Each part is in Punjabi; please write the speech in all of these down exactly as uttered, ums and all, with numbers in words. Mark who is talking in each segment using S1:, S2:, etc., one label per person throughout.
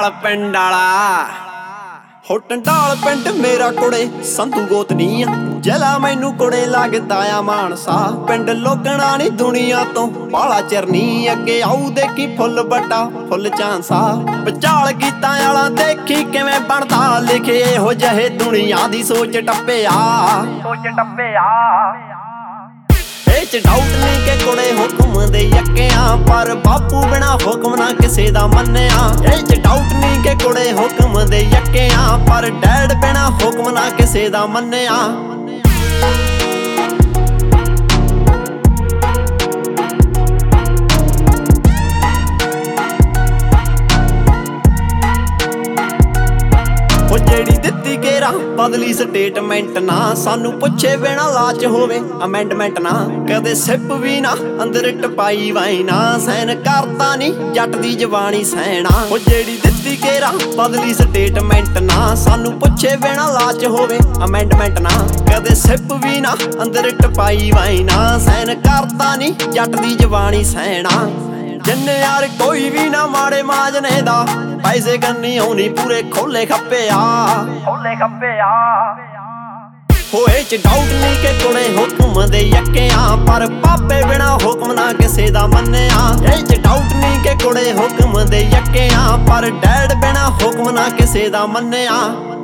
S1: ਟੰਡਾਲ ਪਿੰਡ ਵਾਲਾ ਹੋ ਟੰਡਾਲ ਪਿੰਡ ਮੇਰਾ ਕੁੜੇ ਸੰਧੂ ਗੋਤਨੀ ਆ ਜ਼ਿਲ੍ਹਾ ਮੈਨੂੰ ਕੁੜੇ ਲੱਗਦਾ ਆ ਮਾਨਸਾ ਪਿੰਡ ਲੋਕਣਾ ਨੀ ਦੁਨੀਆ ਤੋਂ ਬਾਲਾ ਚਰਨੀ ਅੱਗੇ ਆਉ ਦੇਖੀ ਫੁੱਲ ਵੱਡਾ ਫੁੱਲ ਚਾਂਸਾ ਵਿਚਾਲ ਗੀਤਾਂ ਵਾਲਾ ਦੇਖੀ ਕਿਵੇਂ ਬਣਦਾ ਲਿਖੇ ਇਹੋ ਜਿਹੇ ਦੁਨੀਆ ਦੀ ਸੋਚ ਟੱਪਿਆ ਸੋਚ ਟੱਪਿਆ ਚ ਡਾਊਟ ਨਹੀਂ ਕਿ ਕੁੜੇ ਹੁਕਮ ਦੇ ਯੱਕਿਆਂ ਪਰ ਬਾਪੂ ਬਿਨਾ ਹੁਕਮ ਨਾ ਕਿਸੇ ਦਾ ਮੰਨਿਆ ਇਹ ਚ ਡਾਊਟ ਨਹੀਂ ਕਿ ਕੁੜੇ ਹੁਕਮ ਦੇ ਯੱਕਿਆਂ ਪਰ ਡੈਡ ਬਿਨਾ ਹੁਕਮ ਨਾ ਕਿਸੇ ਦਾ ਮੰਨਿਆ ਉਹ ਜਿਹੜੀ ਦਿੱਤੀ ਗੇਰਾ ਬਦਲੀ ਸਟੇਟਮੈਂਟ ਨਾ ਸਾਨੂੰ ਪੁੱਛੇ ਬਿਨਾ ਲਾਚ ਹੋਵੇ ਅਮੈਂਡਮੈਂਟ ਨਾ ਕਦੇ ਸਿਪ ਵੀ ਨਾ ਅੰਦਰ ਟਪਾਈ ਵਾਈ ਨਾ ਸੈਨ ਕਰਤਾ ਨੀ ਜੱਟ ਦੀ ਜਵਾਨੀ ਸੈਣਾ ਉਹ ਜਿਹੜੀ ਦਿੱਤੀ ਗੇਰਾ ਬਦਲੀ ਸਟੇਟਮੈਂਟ ਨਾ ਸਾਨੂੰ ਪੁੱਛੇ ਬਿਨਾ ਲਾਚ ਹੋਵੇ ਅਮੈਂਡਮੈਂਟ ਨਾ ਕਦੇ ਸਿਪ ਵੀ ਨਾ ਅੰਦਰ ਟਪਾਈ ਵਾਈ ਨਾ ਸੈਨ ਕਰਤਾ ਨੀ ਜੱਟ ਦੀ ਜਵਾਨੀ ਸੈਣਾ ਜਿੰਨੇ ਯਾਰ ਕੋਈ ਵੀ ਨਾ ਮਾੜੇ ਮਾਜਨੇ ਦਾ ਪੈਸੇ ਕੰਨੀ ਆਉਣੀ ਪੂਰੇ ਖੋਲੇ ਖੱਪਿਆ ਖੋਲੇ ਖੱਪਿਆ ਹੋਏ ਚ ਡਾਊਟ ਨਹੀਂ ਕਿ ਕੁੜੇ ਹੁਕਮ ਦੇ ਯੱਕਿਆਂ ਪਰ ਪਾਪੇ ਬਿਨਾ ਹੁਕਮ ਨਾ ਕਿਸੇ ਦਾ ਮੰਨਿਆ ਇਹ ਚ ਡਾਊਟ ਨਹੀਂ ਕਿ ਕੁੜੇ ਹੁਕਮ ਦੇ ਯੱਕਿਆਂ ਪਰ ਡੈਡ ਬਿਨਾ ਹੁਕਮ ਨਾ ਕਿਸੇ ਦਾ ਮੰਨਿਆ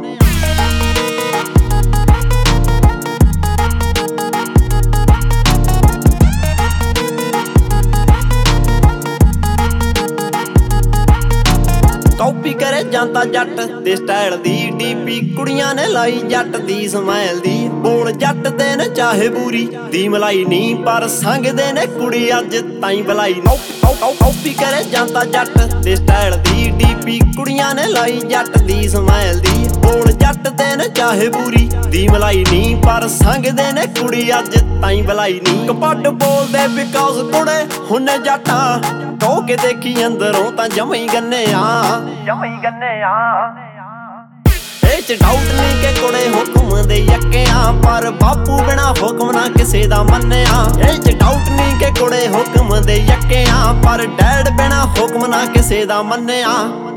S1: ਕਾਪੀ ਕਰੇ ਜਾਂਦਾ ਜੱਟ ਦੇ ਸਟਾਈਲ ਦੀ ਡੀਪੀ ਕੁੜੀਆਂ ਨੇ ਲਾਈ ਜੱਟ ਦੀ ਸਮਾਈਲ ਦੀ ਬੋਲ ਜੱਟ ਦੇ ਨੇ ਚਾਹੇ ਬੂਰੀ ਦੀ ਮਲਾਈ ਨਹੀਂ ਪਰ ਸੰਗਦੇ ਨੇ ਕੁੜੀ ਅੱਜ ਤਾਈਂ ਬਲਾਈ ਕਾਪੀ ਕਰੇ ਜਾਂਦਾ ਜੱਟ ਦੇ ਸਟਾਈਲ ਦੀ ਡੀਪੀ ਕੁੜੀਆਂ ਨੇ ਲਾਈ ਜੱਟ ਦੀ ਸਮਾਈਲ ਦੀ ਬੋਲ ਜੱਟ ਦੇ ਨੇ ਚਾਹੇ ਬੂਰੀ ਦੀ ਮਲਾਈ ਨਹੀਂ ਪਰ ਸੰਗਦੇ ਨੇ ਕੁੜੀ ਅੱਜ ਤਾਈਂ ਬਲਾਈ ਨਹੀਂ ਕਪੱਟ ਬੋਲਦੇ ਬਿਕਾਜ਼ ਕੁੜੇ ਹੁੰਨੇ ਜੱਟਾਂ ਕਹੋ ਕੇ ਦੇਖੀ ਅੰਦਰੋਂ ਤਾਂ ਜਮਾਂ ਹੀ ਗੰਨੇ ਆ ਜਮਾਂ ਹੀ ਗੰਨੇ ਆ ਇਹ ਚ ਡਾਊਟ ਨਹੀਂ ਕਿ ਕੁੜੇ ਹੁਕਮ ਦੇ ਯੱਕਿਆਂ ਪਰ ਬਾਪੂ ਬਿਨਾ ਹੁਕਮ ਨਾ ਕਿਸੇ ਦਾ ਮੰਨਿਆ ਇਹ ਚ ਡਾਊਟ ਨਹੀਂ ਕਿ ਕੁੜੇ ਹੁਕਮ ਦੇ ਯੱਕਿਆਂ ਪਰ ਡੈਡ ਬਿਨਾ ਹੁਕਮ ਨਾ ਕਿਸੇ ਦਾ ਮੰਨਿਆ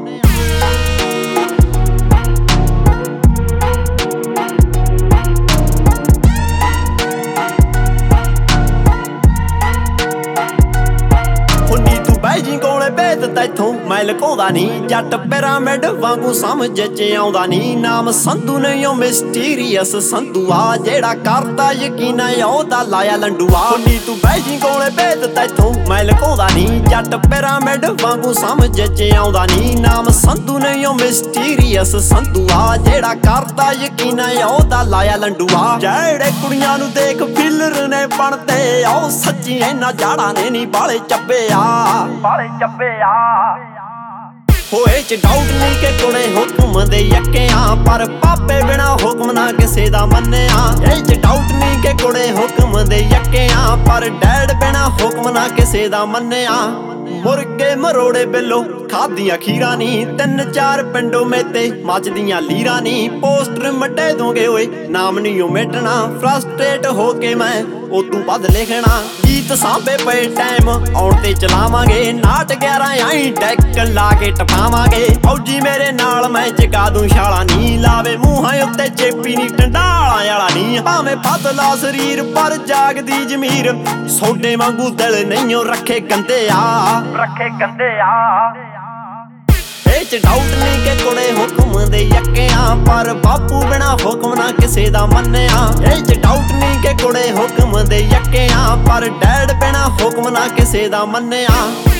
S1: ਜੀ ਕੋਲੇ ਭੇਤ ਤੈਥੋਂ ਮੈਂ ਲੁਕਾਉਂਦਾ ਨੀ ਜੱਟ ਪਿਰਾਮਿਡ ਵਾਂਗੂ ਸਮਝ ਚ ਆਉਂਦਾ ਨੀ ਨਾਮ ਸੰਧੂ ਨਹੀਂ ਉਹ ਮਿਸਟੀਰੀਅਸ ਸੰਧੂ ਆ ਜਿਹੜਾ ਕਰਦਾ ਯਕੀਨ ਉਹਦਾ ਲਾਇਆ ਲੰਡੂਆ ਨੀ ਤੂੰ ਬਹਿ ਜੀ ਕੋਲੇ ਭੇਤ ਤੈਥੋਂ ਮੈਂ ਲੁਕਾਉਂਦਾ ਨੀ ਜੱਟ ਪਿਰਾਮਿਡ ਵਾਂਗੂ ਸਮਝ ਚ ਆਉਂਦਾ ਨੀ ਨਾਮ ਸੰਧੂ ਨਹੀਂ ਉਹ ਮਿਸਟੀਰੀਅਸ ਸੰਧੂ ਆ ਜਿਹੜਾ ਕਰਦਾ ਯਕੀਨ ਉਹਦਾ ਲਾਇਆ ਲੰਡੂਆ ਜਿਹੜੇ ਕੁੜੀਆਂ ਨੂੰ ਦੇਖ ਫਿਲਰ ਨੇ ਬਣਦੇ ਉਹ ਸੱਚੀ ਇਹਨਾਂ ਜਾੜਾਂ ਨੇ ਨੀ ਬਾਲੇ ਚੱਬਿਆ ਬਾਲੇ ਚੱਬਿਆ ਹੋਏ ਚ ਡਾਊਟ ਨਹੀਂ ਕਿ ਕੁੜੇ ਹੁਕਮ ਦੇ ਯੱਕਿਆਂ ਪਰ ਪਾਪੇ ਬਿਨਾ ਹੁਕਮ ਨਾ ਕਿਸੇ ਦਾ ਮੰਨਿਆ ਇਹ ਚ ਡਾਊਟ ਨਹੀਂ ਕਿ ਕੁੜੇ ਹੁਕਮ ਦੇ ਯੱਕਿਆਂ ਪਰ ਡੈਡ ਬਿਨਾ ਹੁਕਮ ਨਾ ਕਿਸੇ ਦਾ ਮੰਨਿਆ ਮੁਰਗੇ ਮਰੋੜੇ ਬਿੱਲੋ ਖਾਦੀਆਂ ਖੀਰਾਂ ਨੀ ਤਿੰਨ ਚਾਰ ਪਿੰਡੋਂ ਮੇਤੇ ਮੱਚਦੀਆਂ ਲੀਰਾਂ ਨੀ ਪੋਸਟਰ ਮੱਡੇ ਦੋਗੇ ਓਏ ਨਾਮ ਨਹੀਂ ਮਿਟਣਾ ਫਰਸਟ੍ਰੇਟ ਹੋ ਕੇ ਮੈਂ ਉਦੋਂ ਵੱਧ ਲਿਖਣਾ ਗੀਤ ਸਾਂਭੇ ਪਏ ਟਾਈਮ ਆਉਣ ਤੇ ਚਲਾਵਾਂਗੇ ਨਾਟ ਗਿਆਰਾਂ ਆਈ ਡੈਕ ਲਾ ਕੇ ਟਪਾਵਾਂਗੇ ਫੌਜੀ ਮੇਰੇ ਨਾਲ ਮੈਂ ਚਕਾ ਦੂੰ ਛਾਲਾ ਨੀ ਲਾਵੇ ਮੂੰਹਾਂ ਉੱਤੇ ਚੇਪੀ ਨੀ ਟੰਡਾਲਾਂ ਵਾਲਾ ਨੀ ਭਾਵੇਂ ਪਤਲਾ ਸਰੀਰ ਪਰ ਜਾਗਦੀ ਜ਼ਮੀਰ ਸੋਡੇ ਵਾਂਗੂ ਦਿਲ ਨਹੀਂਓ ਰੱਖੇ ਗੰਦੇ ਆ ਰੱਖੇ ਗੰਦੇ ਆ ਇਹ ਚ ਡਾਊਟ ਨਹੀਂ ਕਿ ਕੁੜੇ ਹੁਕਮ ਦੇ ਯੱਕਿਆਂ ਪਰ ਬਾਪੂ ਬਿਨਾ ਹੁਕਮ ਨਾ ਕਿਸੇ ਦਾ ਮੰਨਿਆ ਇਹ ਚ ਡਾਊਟ ਨਹੀਂ ਕਿ ਕੁੜੇ ਹੁਕਮ ਦੇ ਯੱਕਿਆਂ ਪਰ ਡੈਡ ਬਿਨਾ ਹੁਕਮ ਨਾ ਕਿਸੇ ਦਾ ਮੰਨਿਆ